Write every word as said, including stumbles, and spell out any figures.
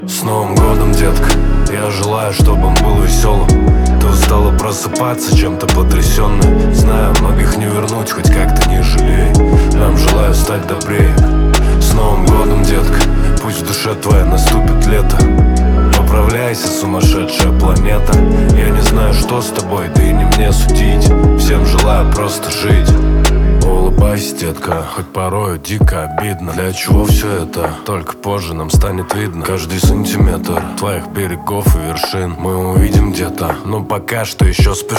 С Новым годом, детка, я желаю, чтобы он был веселым. Ты устала просыпаться чем-то потрясенной. Знаю, многих не вернуть, хоть как-то не жалей. Нам желаю стать добрее. С Новым годом, детка, пусть в душе твоей наступит лето. Поправляйся, сумасшедшая планета. Я не знаю, что с тобой, да и не мне судить. Всем желаю просто жить. Улыбайся, детка, хоть порою дико обидно. Для чего все это? Только позже нам станет видно. Каждый сантиметр твоих берегов и вершин мы увидим где-то. Но пока что еще спешим.